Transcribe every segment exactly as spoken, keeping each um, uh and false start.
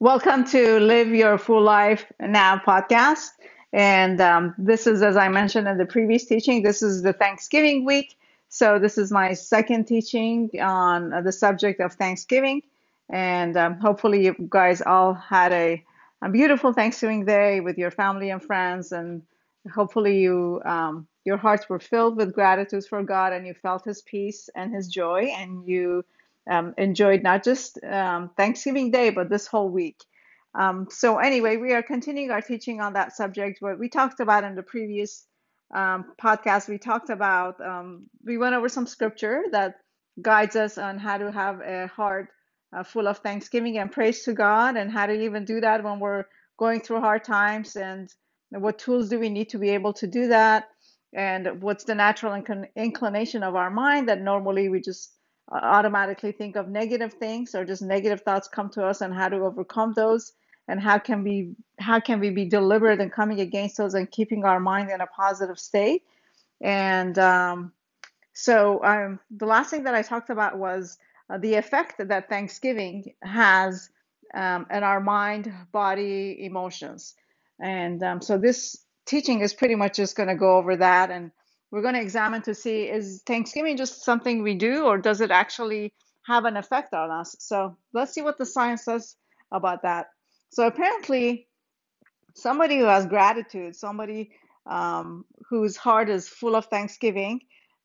Welcome to Live Your Full Life Now podcast. And um, this is, as I mentioned in the previous teaching, this is the Thanksgiving week. So, this is my second teaching on uh, the subject of Thanksgiving. And um, hopefully, you guys all had a, a beautiful Thanksgiving day with your family and friends. And hopefully, you um, your hearts were filled with gratitude for God and you felt His peace and His joy. And you um, enjoyed not just um, Thanksgiving Day, but this whole week. Um, so anyway, we are continuing our teaching on that subject. What we talked about in the previous um, podcast, we talked about, um, we went over some scripture that guides us on how to have a heart uh, full of thanksgiving and praise to God, and how to even do that when we're going through hard times, and what tools do we need to be able to do that, and what's the natural inclin- inclination of our mind that normally we just uh, automatically think of negative things, or just negative thoughts come to us, and how to overcome those, and how can we how can we be deliberate in coming against those and keeping our mind in a positive state. And um, so um, the last thing that I talked about was uh, the effect that Thanksgiving has um, in our mind, body, emotions. And um, so this teaching is pretty much just going to go over that, and we're going to examine to see, is Thanksgiving just something we do, or does it actually have an effect on us? So let's see what the science says about that. So apparently, somebody who has gratitude, somebody um, whose heart is full of thanksgiving,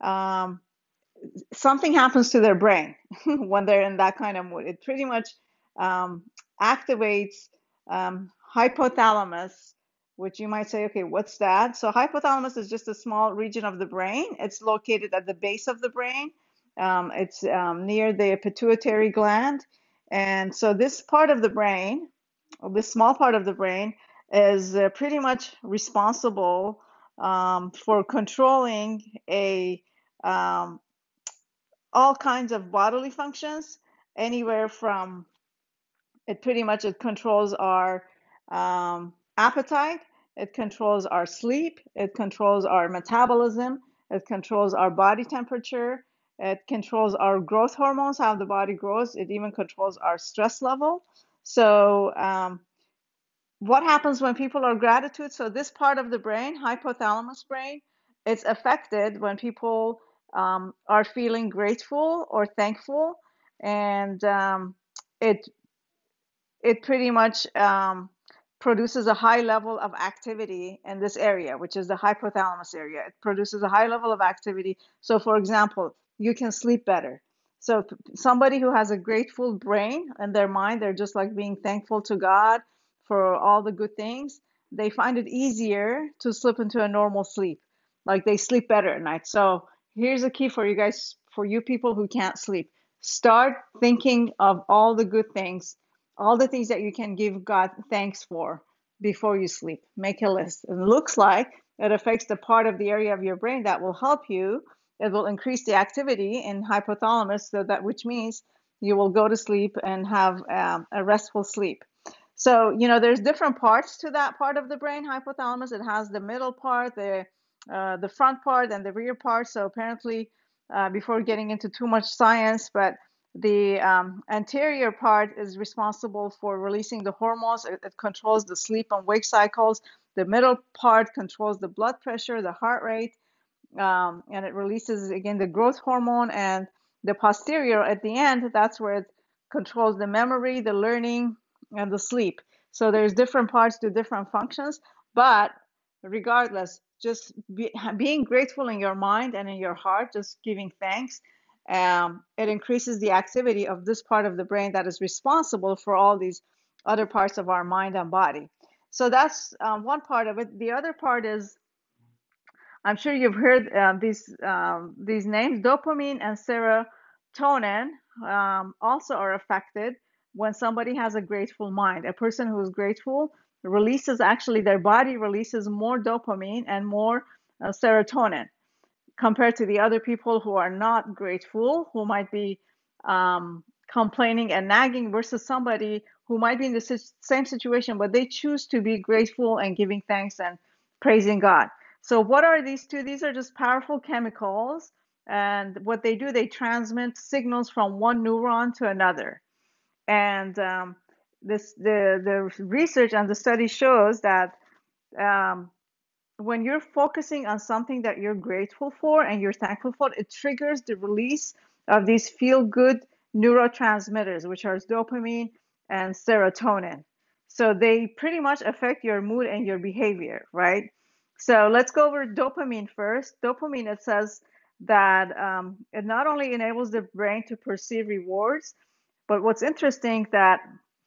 um, something happens to their brain when they're in that kind of mood. It pretty much um, activates um, hypothalamus, which you might say, okay, what's that? So hypothalamus is just a small region of the brain. It's located at the base of the brain. Um, it's um, near the pituitary gland. And so this part of the brain, this small part of the brain, is uh, pretty much responsible um, for controlling a um, all kinds of bodily functions, anywhere from, it pretty much it controls our um, appetite, it controls our sleep, it controls our metabolism, it controls our body temperature, it controls our growth hormones, how the body grows, it even controls our stress level. So um, what happens when people are gratitude? So this part of the brain, hypothalamus brain, it's affected when people um, are feeling grateful or thankful, and um, it it pretty much um, produces a high level of activity in this area, which is the hypothalamus area. It produces a high level of activity. So, for example, you can sleep better. So, somebody who has a grateful brain in their mind, they're just like being thankful to God for all the good things. They find it easier to slip into a normal sleep. Like they sleep better at night. So, here's a key for you guys, for you people who can't sleep. Start thinking of all the good things, all the things that you can give God thanks for before you sleep. Make a list. It looks like it affects the part of the area of your brain that will help you. It will increase the activity in hypothalamus, so that, which means you will go to sleep and have um, a restful sleep. So, you know, there's different parts to that part of the brain, hypothalamus. It has the middle part, the uh, the front part, and the rear part. So apparently, uh, before getting into too much science, but the um, anterior part is responsible for releasing the hormones. It, it controls the sleep and wake cycles. The middle part controls the blood pressure, the heart rate, um, and it releases, again, the growth hormone. And the posterior at the end, that's where it controls the memory, the learning, and the sleep. So there's different parts to different functions, but regardless, just be, being grateful in your mind and in your heart, just giving thanks, um, it increases the activity of this part of the brain that is responsible for all these other parts of our mind and body. So that's um, one part of it. The other part is, I'm sure you've heard um, these um, these names. Dopamine and serotonin um, also are affected when somebody has a grateful mind. A person who is grateful releases, actually, their body releases more dopamine and more uh, serotonin compared to the other people who are not grateful, who might be um, complaining and nagging, versus somebody who might be in the same situation, but they choose to be grateful and giving thanks and praising God. So, what are these two? These are just powerful chemicals. And what they do, they transmit signals from one neuron to another. And um, this the the research and the study shows that um, when you're focusing on something that you're grateful for and you're thankful for, it triggers the release of these feel-good neurotransmitters, which are dopamine and serotonin. So they pretty much affect your mood and your behavior, right? So let's go over dopamine first. Dopamine, it says that um, it not only enables the brain to perceive rewards, but what's interesting that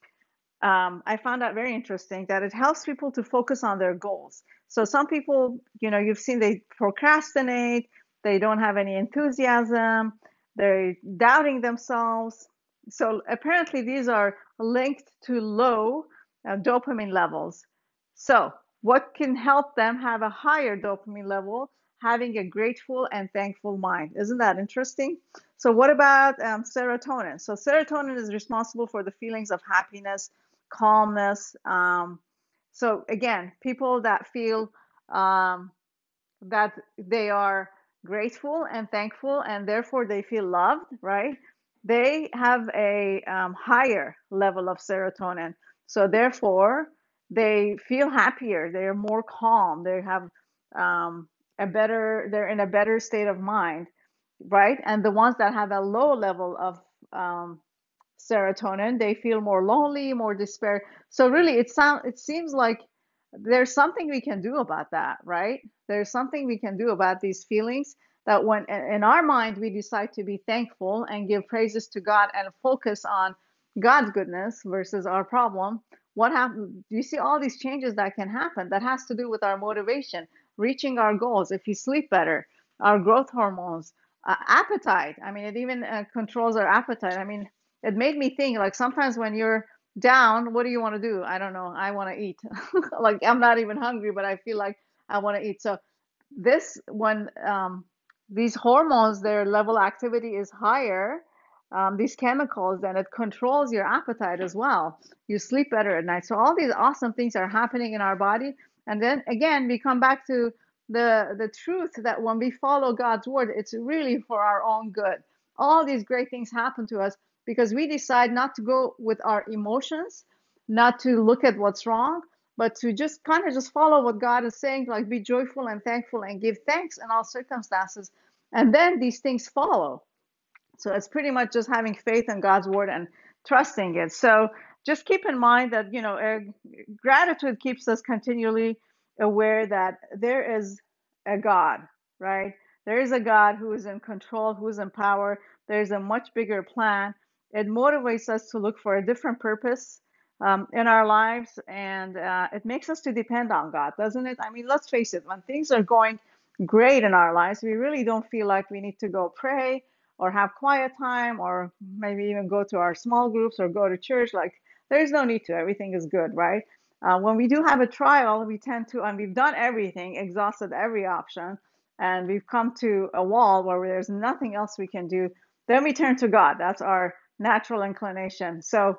um, I found that very interesting that it helps people to focus on their goals. So some people, you know, you've seen they procrastinate, they don't have any enthusiasm, they're doubting themselves. So apparently these are linked to low uh, dopamine levels. So what can help them have a higher dopamine level? Having a grateful and thankful mind. Isn't that interesting? So what about um, serotonin? So serotonin is responsible for the feelings of happiness, calmness. Um, so again, people that feel um, that they are grateful and thankful and therefore they feel loved, right? They have a um, higher level of serotonin. So therefore, they feel happier. They're more calm. They have um, a better, they're in a better state of mind, right? And the ones that have a low level of um, serotonin, they feel more lonely, more despair. So really, it sound it seems like there's something we can do about that, right? There's something we can do about these feelings that when in our mind we decide to be thankful and give praises to God and focus on God's goodness versus our problem, what happens? You see all these changes that can happen that has to do with our motivation, reaching our goals. If you sleep better, our growth hormones, uh, appetite. I mean, it even uh, controls our appetite. I mean, it made me think like sometimes when you're down, what do you want to do? I don't know. I want to eat. Like I'm not even hungry, but I feel like I want to eat. So this when um, these hormones, their level activity is higher, um, these chemicals, then it controls your appetite as well. You sleep better at night. So all these awesome things are happening in our body. And then again, we come back to the the truth that when we follow God's word, it's really for our own good. All these great things happen to us because we decide not to go with our emotions, not to look at what's wrong, but to just kind of just follow what God is saying, like be joyful and thankful and give thanks in all circumstances. And then these things follow. So it's pretty much just having faith in God's word and trusting it. So just keep in mind that, you know, uh, gratitude keeps us continually aware that there is a God, right? There is a God who is in control, who is in power. There's a much bigger plan. It motivates us to look for a different purpose um, in our lives, and uh, it makes us to depend on God, doesn't it? I mean, let's face it, when things are going great in our lives, we really don't feel like we need to go pray or have quiet time or maybe even go to our small groups or go to church. Like there's no need to. Everything is good, right? Uh, when we do have a trial, we tend to, and we've done everything, exhausted every option, and we've come to a wall where there's nothing else we can do, then we turn to God. That's our natural inclination. So,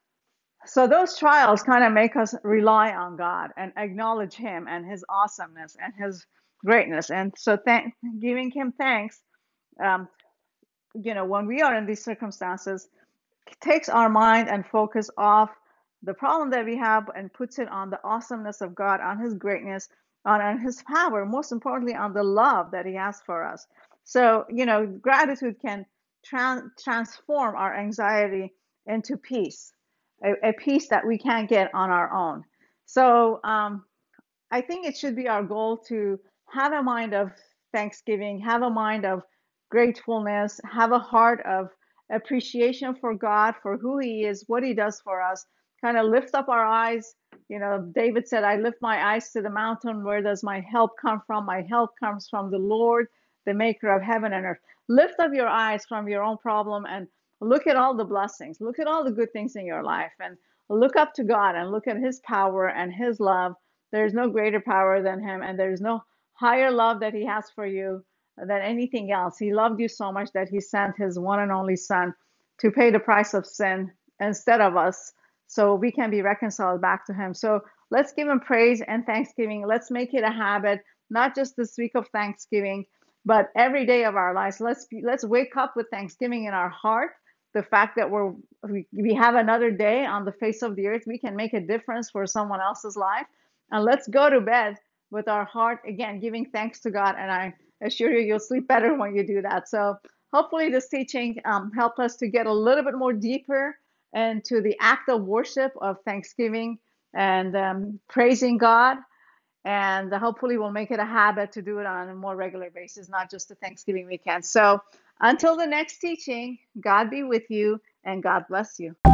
so those trials kind of make us rely on God and acknowledge Him and His awesomeness and His greatness. And so, thank, giving Him thanks um, you know, when we are in these circumstances, takes our mind and focus off the problem that we have and puts it on the awesomeness of God, on His greatness, on, on His power, most importantly, on the love that He has for us. So, you know, gratitude can tran transform our anxiety into peace, a, a peace that we can't get on our own. So, um, I think it should be our goal to have a mind of thanksgiving, have a mind of gratefulness, have a heart of appreciation for God, for who He is, what He does for us, kind of lift up our eyes. You know, David said, I lift my eyes to the mountain. Where does my help come from? My help comes from the Lord, the maker of heaven and earth. Lift up your eyes from your own problem and look at all the blessings, look at all the good things in your life, and look up to God and look at His power and His love. There's no greater power than Him, and there's no higher love that He has for you than anything else. He loved you so much that He sent His one and only Son to pay the price of sin instead of us so we can be reconciled back to Him. So let's give Him praise and thanksgiving. Let's make it a habit, not just this week of Thanksgiving, but every day of our lives. Let's be, let's wake up with thanksgiving in our heart the fact that we're we, we have another day on the face of the earth. We can make a difference for someone else's life. And let's go to bed with our heart, again, giving thanks to God. And I assure you, you'll sleep better when you do that. So hopefully this teaching um, helped us to get a little bit more deeper into the act of worship of thanksgiving and um, praising God. And hopefully we'll make it a habit to do it on a more regular basis, not just the Thanksgiving weekend. So until the next teaching, God be with you and God bless you.